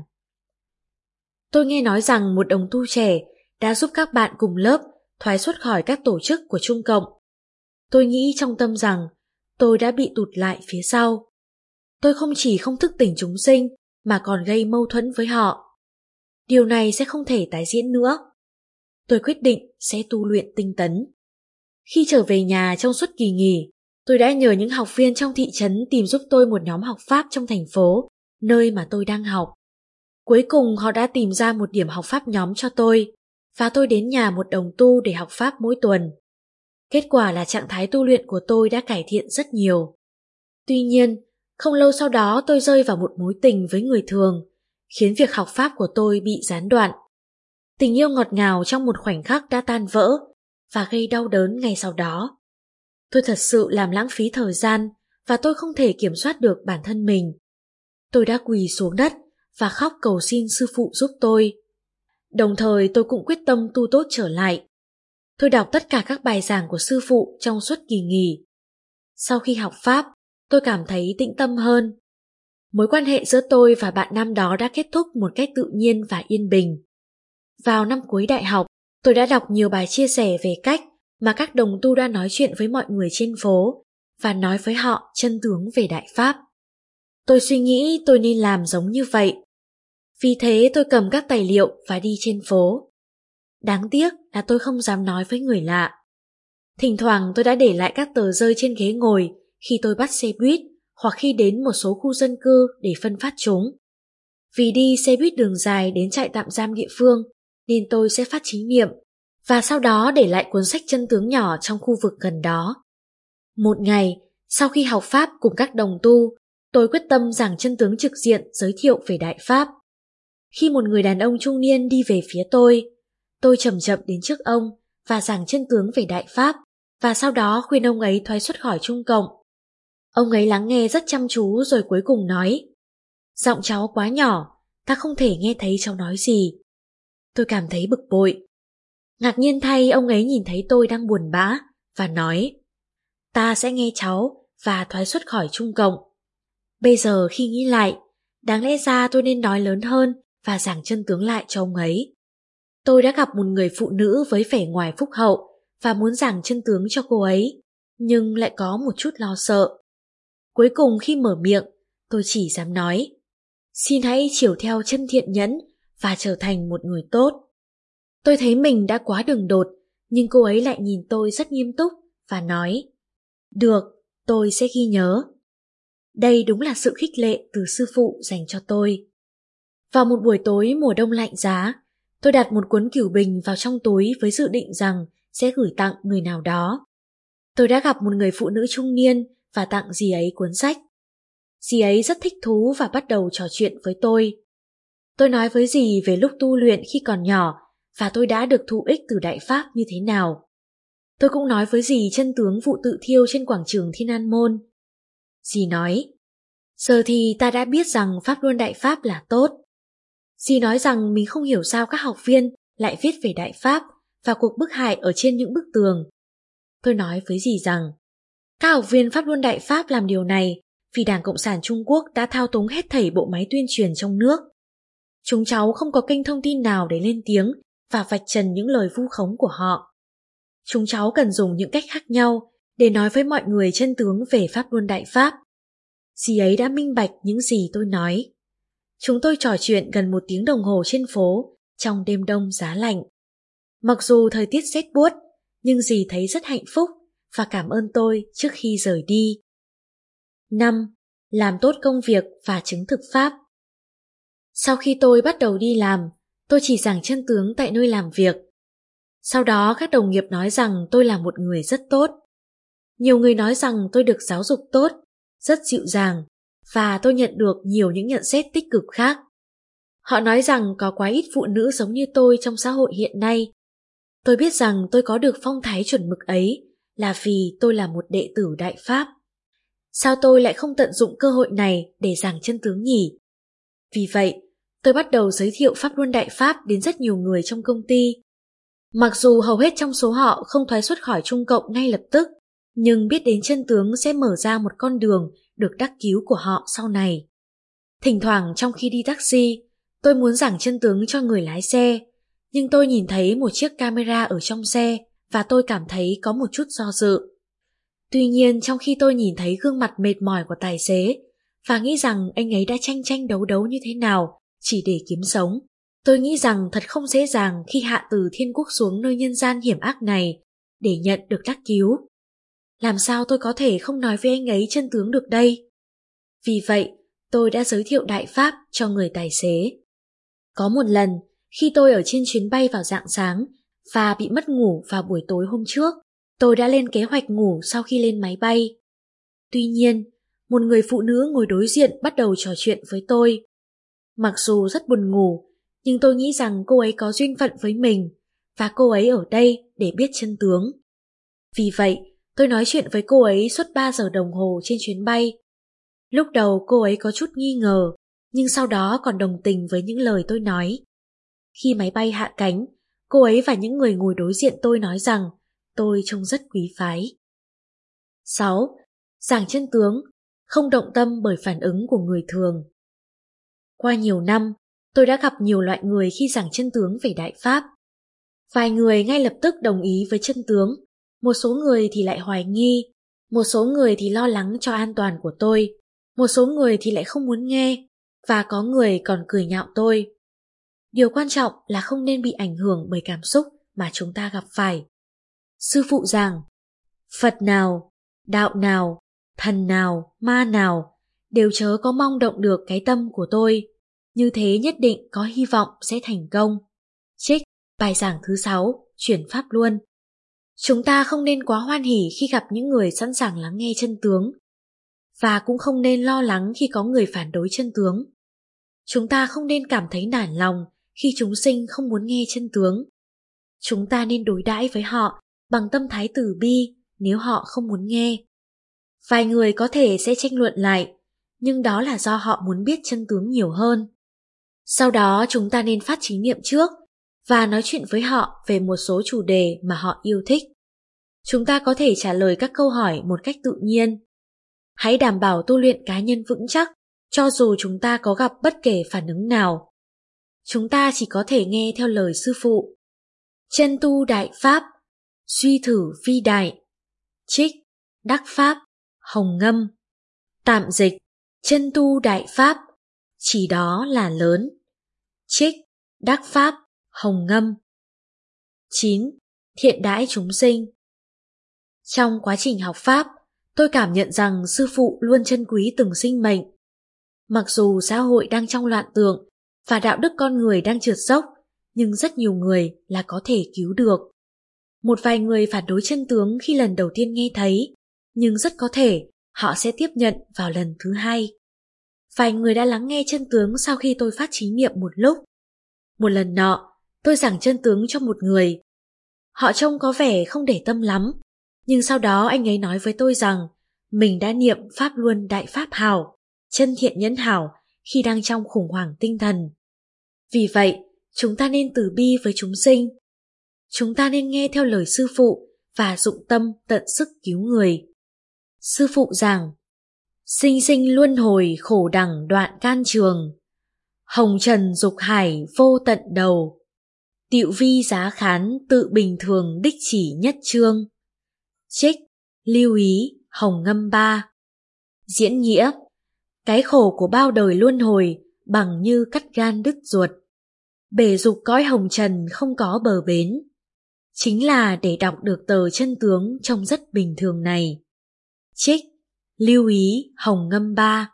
Tôi nghe nói rằng một đồng tu trẻ đã giúp các bạn cùng lớp thoái xuất khỏi các tổ chức của Trung Cộng. Tôi nghĩ trong tâm rằng tôi đã bị tụt lại phía sau. Tôi không chỉ không thức tỉnh chúng sinh mà còn gây mâu thuẫn với họ. Điều này sẽ không thể tái diễn nữa. Tôi quyết định sẽ tu luyện tinh tấn. Khi trở về nhà trong suốt kỳ nghỉ, tôi đã nhờ những học viên trong thị trấn tìm giúp tôi một nhóm học Pháp trong thành phố, nơi mà tôi đang học. Cuối cùng họ đã tìm ra một điểm học Pháp nhóm cho tôi, và tôi đến nhà một đồng tu để học Pháp mỗi tuần. Kết quả là trạng thái tu luyện của tôi đã cải thiện rất nhiều. Tuy nhiên, không lâu sau đó tôi rơi vào một mối tình với người thường, khiến việc học Pháp của tôi bị gián đoạn. Tình yêu ngọt ngào trong một khoảnh khắc đã tan vỡ và gây đau đớn ngay sau đó. Tôi thật sự làm lãng phí thời gian và tôi không thể kiểm soát được bản thân mình. Tôi đã quỳ xuống đất và khóc cầu xin sư phụ giúp tôi. Đồng thời tôi cũng quyết tâm tu tốt trở lại. Tôi đọc tất cả các bài giảng của sư phụ trong suốt kỳ nghỉ. Sau khi học Pháp, tôi cảm thấy tĩnh tâm hơn. Mối quan hệ giữa tôi và bạn nam đó đã kết thúc một cách tự nhiên và yên bình. Vào năm cuối đại học, tôi đã đọc nhiều bài chia sẻ về cách mà các đồng tu đã nói chuyện với mọi người trên phố và nói với họ chân tướng về Đại Pháp. Tôi suy nghĩ tôi nên làm giống như vậy. Vì thế tôi cầm các tài liệu và đi trên phố. Đáng tiếc là tôi không dám nói với người lạ. Thỉnh thoảng tôi đã để lại các tờ rơi trên ghế ngồi khi tôi bắt xe buýt hoặc khi đến một số khu dân cư để phân phát chúng. Vì đi xe buýt đường dài đến trại tạm giam địa phương nên tôi sẽ phát chính niệm và sau đó để lại cuốn sách chân tướng nhỏ trong khu vực gần đó. Một ngày, sau khi học Pháp cùng các đồng tu, tôi quyết tâm giảng chân tướng trực diện giới thiệu về Đại Pháp. Khi một người đàn ông trung niên đi về phía tôi chậm chậm đến trước ông và giảng chân tướng về Đại Pháp và sau đó khuyên ông ấy thoái xuất khỏi Trung Cộng. Ông ấy lắng nghe rất chăm chú rồi cuối cùng nói: "Giọng cháu quá nhỏ, ta không thể nghe thấy cháu nói gì." Tôi cảm thấy bực bội. Ngạc nhiên thay, ông ấy nhìn thấy tôi đang buồn bã và nói: ta sẽ nghe cháu và thoái xuất khỏi Trung Cộng. Bây giờ khi nghĩ lại, đáng lẽ ra tôi nên nói lớn hơn và giảng chân tướng lại cho ông ấy. Tôi đã gặp một người phụ nữ với vẻ ngoài phúc hậu và muốn giảng chân tướng cho cô ấy, nhưng lại có một chút lo sợ. Cuối cùng khi mở miệng, tôi chỉ dám nói: xin hãy chiều theo chân thiện nhẫn và trở thành một người tốt. Tôi thấy mình đã quá đường đột, nhưng cô ấy lại nhìn tôi rất nghiêm túc và nói: được, tôi sẽ ghi nhớ. Đây đúng là sự khích lệ từ sư phụ dành cho tôi. Vào một buổi tối mùa đông lạnh giá, tôi đặt một cuốn cửu bình vào trong túi với dự định rằng sẽ gửi tặng người nào đó. Tôi đã gặp một người phụ nữ trung niên và tặng dì ấy cuốn sách. Dì ấy rất thích thú và bắt đầu trò chuyện với tôi. Tôi nói với dì về lúc tu luyện khi còn nhỏ và tôi đã được thụ ích từ Đại Pháp như thế nào. Tôi cũng nói với dì chân tướng vụ tự thiêu trên quảng trường Thiên An Môn. Dì nói: giờ thì ta đã biết rằng Pháp Luân Đại Pháp là tốt. Dì nói rằng mình không hiểu sao các học viên lại viết về Đại Pháp và cuộc bức hại ở trên những bức tường. Tôi nói với dì rằng các học viên Pháp Luân Đại Pháp làm điều này vì Đảng Cộng sản Trung Quốc đã thao túng hết thảy bộ máy tuyên truyền trong nước. Chúng cháu không có kênh thông tin nào để lên tiếng và vạch trần những lời vu khống của họ. Chúng cháu cần dùng những cách khác nhau để nói với mọi người chân tướng về Pháp Luân Đại Pháp. Dì ấy đã minh bạch những gì tôi nói. Chúng tôi trò chuyện gần 1 tiếng đồng hồ trên phố trong đêm đông giá lạnh. Mặc dù thời tiết rét buốt, nhưng dì thấy rất hạnh phúc và cảm ơn tôi trước khi rời đi. 5. Làm tốt công việc và chứng thực pháp. Sau khi tôi bắt đầu đi làm, tôi chỉ giảng chân tướng tại nơi làm việc. Sau đó các đồng nghiệp nói rằng tôi là một người rất tốt. Nhiều người nói rằng tôi được giáo dục tốt, rất dịu dàng, và tôi nhận được nhiều những nhận xét tích cực khác. Họ nói rằng có quá ít phụ nữ giống như tôi trong xã hội hiện nay. Tôi biết rằng tôi có được phong thái chuẩn mực ấy là vì tôi là một đệ tử Đại Pháp. Sao tôi lại không tận dụng cơ hội này để giảng chân tướng nhỉ? Vì vậy, tôi bắt đầu giới thiệu Pháp Luân Đại Pháp đến rất nhiều người trong công ty. Mặc dù hầu hết trong số họ không thoái xuất khỏi Trung Cộng ngay lập tức, nhưng biết đến chân tướng sẽ mở ra một con đường được đắc cứu của họ sau này. Thỉnh thoảng trong khi đi taxi, tôi muốn giảng chân tướng cho người lái xe, nhưng tôi nhìn thấy một chiếc camera ở trong xe và tôi cảm thấy có một chút do dự. Tuy nhiên trong khi tôi nhìn thấy gương mặt mệt mỏi của tài xế và nghĩ rằng anh ấy đã tranh đấu đấu như thế nào chỉ để kiếm sống, tôi nghĩ rằng thật không dễ dàng khi hạ từ thiên quốc xuống nơi nhân gian hiểm ác này để nhận được đắc cứu. Làm sao tôi có thể không nói với anh ấy chân tướng được đây? Vì vậy, tôi đã giới thiệu Đại Pháp cho người tài xế. Có một lần, khi tôi ở trên chuyến bay vào rạng sáng và bị mất ngủ vào buổi tối hôm trước, tôi đã lên kế hoạch ngủ sau khi lên máy bay. Tuy nhiên, một người phụ nữ ngồi đối diện bắt đầu trò chuyện với tôi. Mặc dù rất buồn ngủ, nhưng tôi nghĩ rằng cô ấy có duyên phận với mình và cô ấy ở đây để biết chân tướng. Vì vậy, tôi nói chuyện với cô ấy suốt 3 giờ đồng hồ trên chuyến bay. Lúc đầu cô ấy có chút nghi ngờ, nhưng sau đó còn đồng tình với những lời tôi nói. Khi máy bay hạ cánh, cô ấy và những người ngồi đối diện tôi nói rằng tôi trông rất quý phái. 6. Giảng chân tướng, không động tâm bởi phản ứng của người thường. Qua nhiều năm, tôi đã gặp nhiều loại người khi giảng chân tướng về Đại Pháp. Vài người ngay lập tức đồng ý với chân tướng, một số người thì lại hoài nghi, một số người thì lo lắng cho an toàn của tôi, một số người thì lại không muốn nghe, và có người còn cười nhạo tôi. Điều quan trọng là không nên bị ảnh hưởng bởi cảm xúc mà chúng ta gặp phải. Sư phụ giảng, Phật nào, đạo nào, thần nào, ma nào đều chớ có mong động được cái tâm của tôi, như thế nhất định có hy vọng sẽ thành công. Trích bài giảng thứ 6, chuyển Pháp Luân. Chúng ta không nên quá hoan hỉ khi gặp những người sẵn sàng lắng nghe chân tướng, và cũng không nên lo lắng khi có người phản đối chân tướng. Chúng ta không nên cảm thấy nản lòng khi chúng sinh không muốn nghe chân tướng. Chúng ta nên đối đãi với họ bằng tâm thái từ bi nếu họ không muốn nghe. Vài người có thể sẽ tranh luận lại, nhưng đó là do họ muốn biết chân tướng nhiều hơn. Sau đó chúng ta nên phát chính niệm trước và nói chuyện với họ về một số chủ đề mà họ yêu thích. Chúng ta có thể trả lời các câu hỏi một cách tự nhiên. Hãy đảm bảo tu luyện cá nhân vững chắc, cho dù chúng ta có gặp bất kể phản ứng nào. Chúng ta chỉ có thể nghe theo lời sư phụ. Chân tu đại pháp, suy thử vi đại. Trích, Đắc Pháp, Hồng Ngâm. Tạm dịch, chân tu đại pháp, chỉ đó là lớn. Trích, Đắc Pháp, Hồng Ngâm. 9. Thiện đãi chúng sinh. Trong quá trình học Pháp, tôi cảm nhận rằng sư phụ luôn trân quý từng sinh mệnh. Mặc dù xã hội đang trong loạn tượng và đạo đức con người đang trượt dốc, nhưng rất nhiều người là có thể cứu được. Một vài người phản đối chân tướng khi lần đầu tiên nghe thấy, nhưng rất có thể họ sẽ tiếp nhận vào lần thứ hai. Vài người đã lắng nghe chân tướng sau khi tôi phát trí niệm một lúc. Một lần nọ, tôi giảng chân tướng cho một người. Họ trông có vẻ không để tâm lắm, nhưng sau đó anh ấy nói với tôi rằng mình đã niệm Pháp Luân Đại Pháp Hảo, chân thiện nhẫn hảo khi đang trong khủng hoảng tinh thần. Vì vậy, chúng ta nên từ bi với chúng sinh. Chúng ta nên nghe theo lời sư phụ và dụng tâm tận sức cứu người. Sư phụ giảng, sinh sinh luân hồi khổ đẳng đoạn can trường, hồng trần dục hải vô tận đầu, tiệu vi giá khán tự bình thường đích chỉ nhất chương. Trích, lưu ý, Hồng Ngâm 3. Diễn nghĩa, cái khổ của bao đời luân hồi bằng như cắt gan đứt ruột. Bể dục cõi hồng trần không có bờ bến. Chính là để đọc được tờ chân tướng trông rất bình thường này. Trích, lưu ý, Hồng Ngâm 3.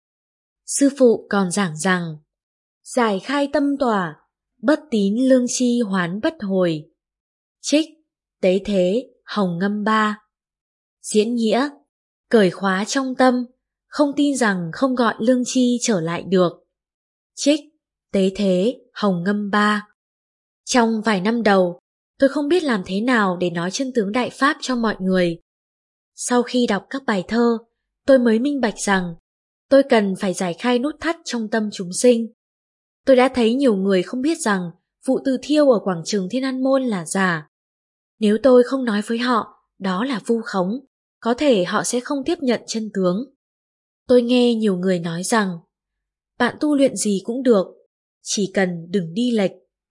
Sư phụ còn giảng rằng, giải khai tâm tỏa, bất tín lương chi hoán bất hồi. Trích, tế thế, Hồng Ngâm 3. Diễn nghĩa, cởi khóa trong tâm, không tin rằng không gọi lương chi trở lại được. Trích, tế thế, Hồng Ngâm 3. Trong vài năm đầu, tôi không biết làm thế nào để nói chân tướng Đại Pháp cho mọi người. Sau khi đọc các bài thơ, tôi mới minh bạch rằng tôi cần phải giải khai nút thắt trong tâm chúng sinh. Tôi đã thấy nhiều người không biết rằng vụ từ thiêu ở quảng trường Thiên An Môn là giả. Nếu tôi không nói với họ đó là vu khống, có thể họ sẽ không tiếp nhận chân tướng. Tôi nghe nhiều người nói rằng bạn tu luyện gì cũng được, chỉ cần đừng đi lệch.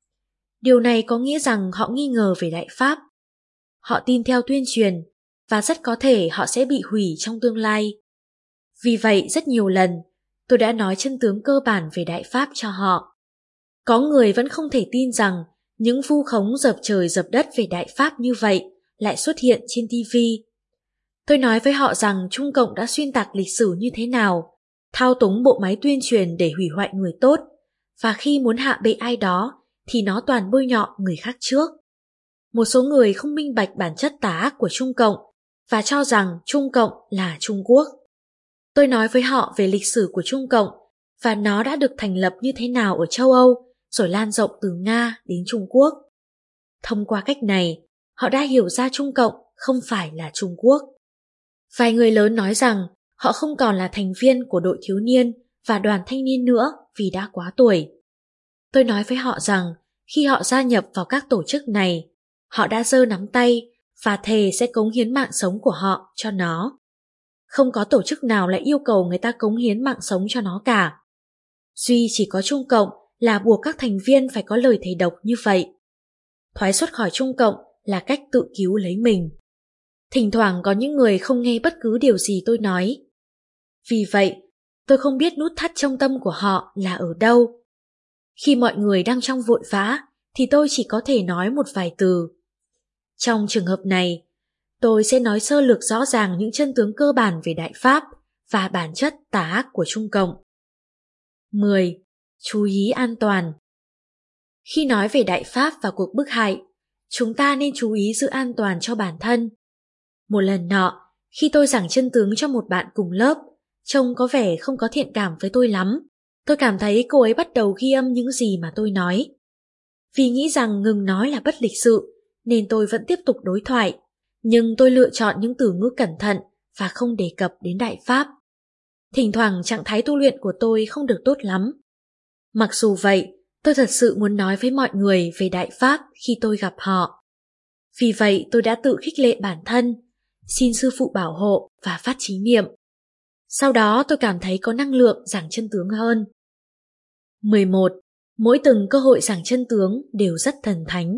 Điều này có nghĩa rằng họ nghi ngờ về Đại Pháp. Họ tin theo tuyên truyền và rất có thể họ sẽ bị hủy trong tương lai. Vì vậy rất nhiều lần tôi đã nói chân tướng cơ bản về Đại Pháp cho họ. Có người vẫn không thể tin rằng những vu khống dập trời dập đất về Đại Pháp như vậy lại xuất hiện trên TV. Tôi nói với họ rằng Trung Cộng đã xuyên tạc lịch sử như thế nào, thao túng bộ máy tuyên truyền để hủy hoại người tốt, và khi muốn hạ bệ ai đó thì nó toàn bôi nhọ người khác trước. Một số người không minh bạch bản chất tà ác của Trung Cộng và cho rằng Trung Cộng là Trung Quốc. Tôi nói với họ về lịch sử của Trung Cộng và nó đã được thành lập như thế nào ở châu Âu rồi lan rộng từ Nga đến Trung Quốc. Thông qua cách này, họ đã hiểu ra Trung Cộng không phải là Trung Quốc. Vài người lớn nói rằng họ không còn là thành viên của đội thiếu niên và đoàn thanh niên nữa vì đã quá tuổi. Tôi nói với họ rằng khi họ gia nhập vào các tổ chức này, họ đã giơ nắm tay và thề sẽ cống hiến mạng sống của họ cho nó. Không có tổ chức nào lại yêu cầu người ta cống hiến mạng sống cho nó cả. Duy chỉ có Trung Cộng là buộc các thành viên phải có lời thề độc như vậy. Thoái xuất khỏi Trung Cộng là cách tự cứu lấy mình. Thỉnh thoảng có những người không nghe bất cứ điều gì tôi nói. Vì vậy, tôi không biết nút thắt trong tâm của họ là ở đâu. Khi mọi người đang trong vội vã, thì tôi chỉ có thể nói một vài từ. Trong trường hợp này, tôi sẽ nói sơ lược rõ ràng những chân tướng cơ bản về Đại Pháp và bản chất tà ác của Trung Cộng. 10. Chú ý an toàn. Khi nói về Đại Pháp và cuộc bức hại, chúng ta nên chú ý giữ an toàn cho bản thân. Một lần nọ, khi tôi giảng chân tướng cho một bạn cùng lớp, trông có vẻ không có thiện cảm với tôi lắm. Tôi cảm thấy cô ấy bắt đầu ghi âm những gì mà tôi nói. Vì nghĩ rằng ngừng nói là bất lịch sự, nên tôi vẫn tiếp tục đối thoại. Nhưng tôi lựa chọn những từ ngữ cẩn thận và không đề cập đến Đại Pháp. Thỉnh thoảng trạng thái tu luyện của tôi không được tốt lắm. Mặc dù vậy, tôi thật sự muốn nói với mọi người về Đại Pháp khi tôi gặp họ. Vì vậy tôi đã tự khích lệ bản thân, xin sư phụ bảo hộ và phát chí niệm. Sau đó tôi cảm thấy có năng lượng giảng chân tướng hơn. 11. Mỗi từng cơ hội giảng chân tướng đều rất thần thánh.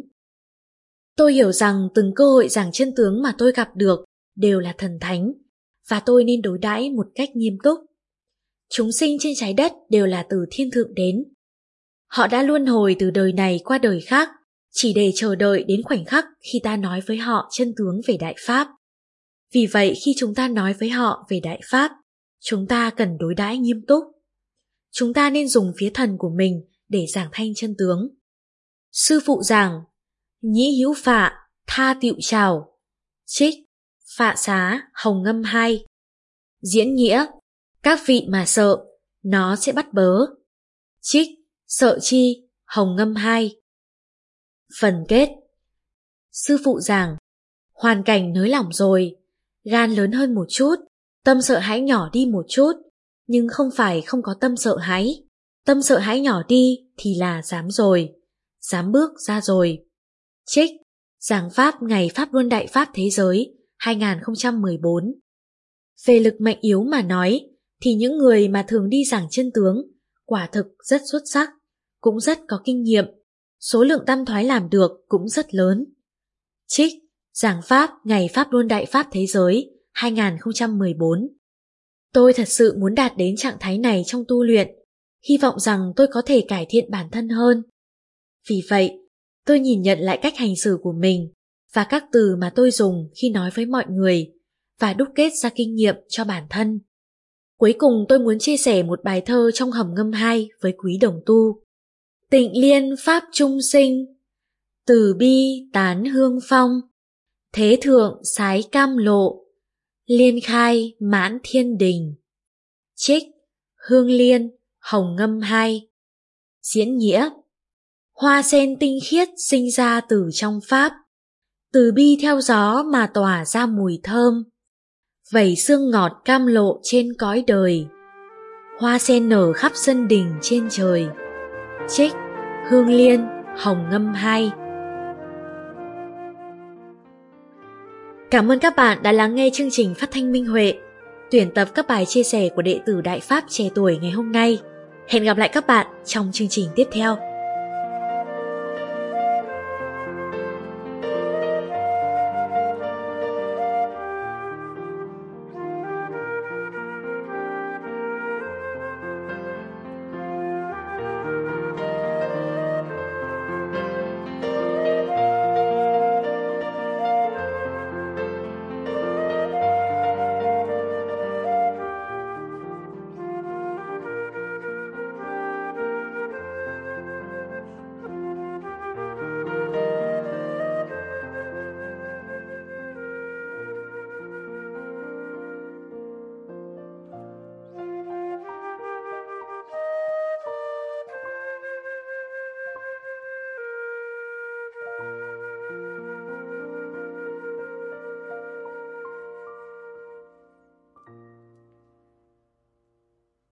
Tôi hiểu rằng từng cơ hội giảng chân tướng mà tôi gặp được đều là thần thánh, và tôi nên đối đãi một cách nghiêm túc. Chúng sinh trên trái đất đều là từ thiên thượng đến. Họ đã luân hồi từ đời này qua đời khác, chỉ để chờ đợi đến khoảnh khắc khi ta nói với họ chân tướng về Đại Pháp. Vì vậy khi chúng ta nói với họ về Đại Pháp, chúng ta cần đối đãi nghiêm túc. Chúng ta nên dùng phía thần của mình để giảng thanh chân tướng. Sư phụ giảng, nhĩ hữu phạ, tha tiệu trào. Trích, Phạ Xá, Hồng Ngâm 2. Diễn nghĩa, các vị mà sợ, nó sẽ bắt bớ. Trích, Sợ chi, Hồng Ngâm 2. Phần kết. Sư phụ giảng, hoàn cảnh nới lỏng rồi, gan lớn hơn một chút, tâm sợ hãi nhỏ đi một chút, nhưng không phải không có tâm sợ hãi. Tâm sợ hãi nhỏ đi thì là dám rồi, dám bước ra rồi. Trích, Giảng Pháp Ngày Pháp Luân Đại Pháp Thế Giới 2014. Về lực mạnh yếu mà nói, thì những người mà thường đi giảng chân tướng quả thực rất xuất sắc, cũng rất có kinh nghiệm, số lượng tam thoái làm được cũng rất lớn. Trích, Giảng Pháp Ngày Pháp Luân Đại Pháp Thế Giới 2014. Tôi thật sự muốn đạt đến trạng thái này trong tu luyện, hy vọng rằng tôi có thể cải thiện bản thân hơn. Vì vậy, tôi nhìn nhận lại cách hành xử của mình và các từ mà tôi dùng khi nói với mọi người và đúc kết ra kinh nghiệm cho bản thân. Cuối cùng tôi muốn chia sẻ một bài thơ trong Hồng Ngâm 2 với quý đồng tu. Tịnh liên pháp trung sinh, từ bi tán hương phong, thế thượng sái cam lộ, liên khai mãn thiên đình. Trích, Hương Liên, Hồng Ngâm 2. Diễn nghĩa, hoa sen tinh khiết sinh ra từ trong Pháp, từ bi theo gió mà tỏa ra mùi thơm, vẩy sương ngọt cam lộ trên cõi đời, hoa sen nở khắp sân đình trên trời. Trích, Hương Liên, Hồng Ngâm 2. Cảm ơn các bạn đã lắng nghe chương trình phát thanh Minh Huệ, tuyển tập các bài chia sẻ của đệ tử Đại Pháp trẻ tuổi ngày hôm nay. Hẹn gặp lại các bạn trong chương trình tiếp theo.